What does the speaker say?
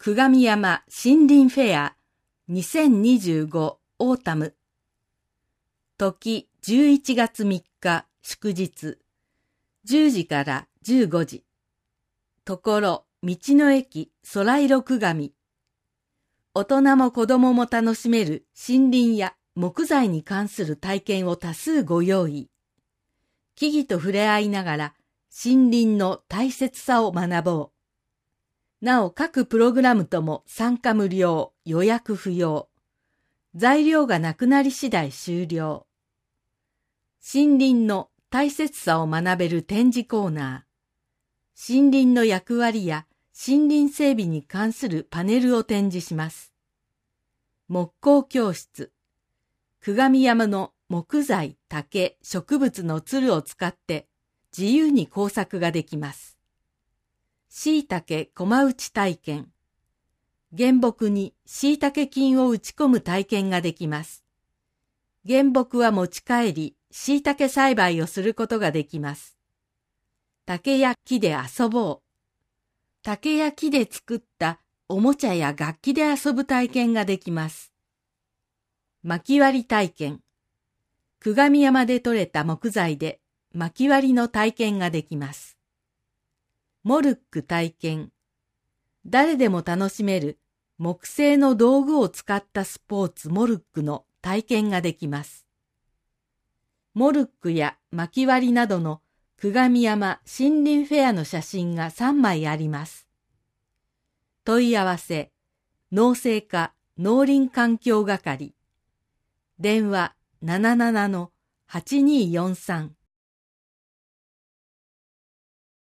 久我山森林フェア2025オータム。時11月3日祝日。10時から15時。ところ、道の駅空色久我。大人も子供も楽しめる森林や木材に関する体験を多数ご用意。木々と触れ合いながら森林の大切さを学ぼう。なお各プログラムとも参加無料、予約不要。材料がなくなり次第終了。森林の大切さを学べる展示コーナー。森林の役割や森林整備に関するパネルを展示します。木工教室。久我山の木材、竹、植物のつるを使って自由に工作ができます。椎茸駒打ち体験。原木に椎茸菌を打ち込む体験ができます。原木は持ち帰り、椎茸栽培をすることができます。竹や木で遊ぼう。竹や木で作ったおもちゃや楽器で遊ぶ体験ができます。薪割り体験。久我山で採れた木材で薪割りの体験ができます。モルック体験。誰でも楽しめる木製の道具を使ったスポーツモルックの体験ができます。モルックや薪割りなどの久我山森林フェアの写真が3枚あります。問い合わせ、農政課農林環境係。電話77-8243